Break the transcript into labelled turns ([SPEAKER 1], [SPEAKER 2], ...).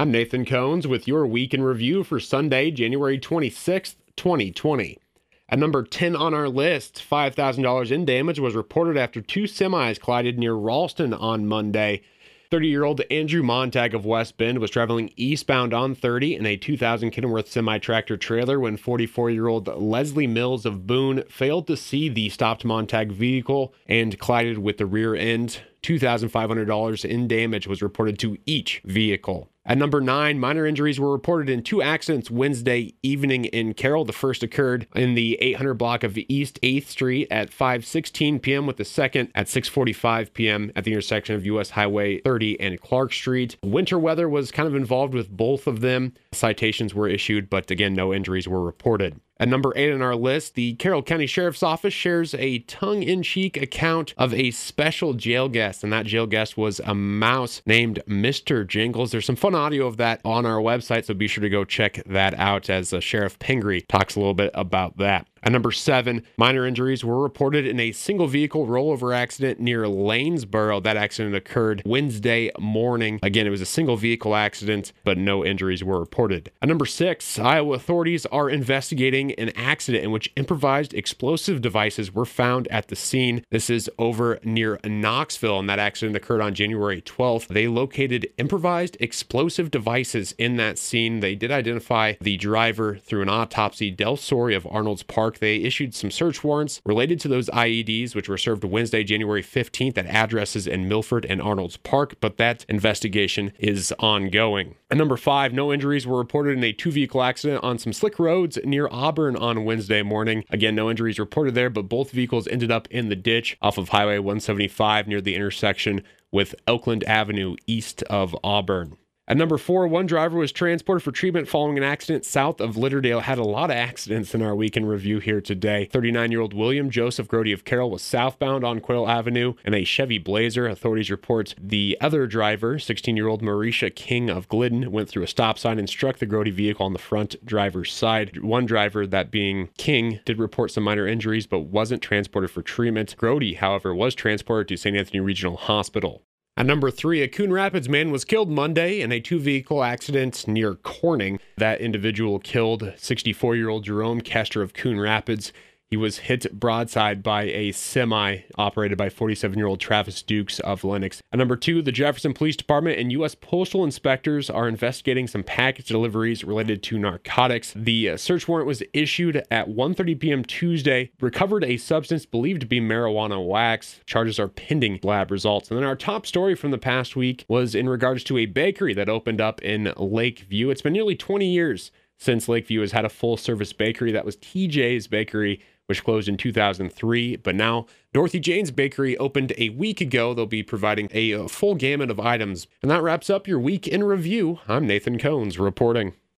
[SPEAKER 1] I'm Nathan Cones with your Week in Review for Sunday, January 26th, 2020. At number 10 on our list, $5,000 in damage was reported after two semis collided near Ralston on Monday. 30-year-old Andrew Montag of West Bend was traveling eastbound on 30 in a 2000 Kenworth semi-tractor trailer when 44-year-old Leslie Mills of Boone failed to see the stopped Montag vehicle and collided with the rear end. $2,500 in damage was reported to each vehicle. At number 9, minor injuries were reported in two accidents Wednesday evening in Carroll. The first occurred in the 800 block of East 8th Street at 5:16 p.m. with the second at 6:45 p.m. at the intersection of U.S. Highway 30 and Clark Street. Winter weather was kind of involved with both of them. Citations were issued, but again, no injuries were reported. At number 8 on our list, the Carroll County Sheriff's Office shares a tongue-in-cheek account of a special jail guest, and that jail guest was a mouse named Mr. Jingles. There's some fun audio of that on our website, so be sure to go check that out as Sheriff Pingree talks a little bit about that. At number 7, minor injuries were reported in a single vehicle rollover accident near Lanesboro. That accident occurred Wednesday morning. Again, it was a single vehicle accident, but no injuries were reported. At number 6, Iowa authorities are investigating an accident in which improvised explosive devices were found at the scene. This is over near Knoxville, and that accident occurred on January 12th. They located improvised explosive devices in that scene. They did identify the driver through an autopsy, Del Sori of Arnold's Park. They issued some search warrants related to those IEDs, which were served Wednesday, January 15th at addresses in Milford and Arnold's Park, but that investigation is ongoing. At number 5, no injuries were reported in a two-vehicle accident on some slick roads near Auburn on Wednesday morning. Again, no injuries reported there, but both vehicles ended up in the ditch off of Highway 175 near the intersection with Elkland Avenue east of Auburn. At number 4, one driver was transported for treatment following an accident south of Litterdale. Had a lot of accidents in our week in review here today. 39-year-old William Joseph Grody of Carroll was southbound on Quail Avenue in a Chevy Blazer. Authorities report the other driver, 16-year-old Marisha King of Glidden, went through a stop sign and struck the Grody vehicle on the front driver's side. One driver, that being King, did report some minor injuries but wasn't transported for treatment. Grody, however, was transported to St. Anthony Regional Hospital. At number 3, a Coon Rapids man was killed Monday in a two-vehicle accident near Corning. That individual killed 64-year-old Jerome Kester of Coon Rapids. He was hit broadside by a semi operated by 47-year-old Travis Dukes of Lenox. At number 2, the Jefferson Police Department and U.S. Postal Inspectors are investigating some package deliveries related to narcotics. The search warrant was issued at 1:30 p.m. Tuesday, recovered a substance believed to be marijuana wax. Charges are pending lab results. And then our top story from the past week was in regards to a bakery that opened up in Lakeview. It's been nearly 20 years since Lakeview has had a full-service bakery. That was TJ's Bakery, which closed in 2003, but now Dorothy Jane's Bakery opened a week ago. They'll be providing a full gamut of items. And that wraps up your Week in Review. I'm Nathan Cones reporting.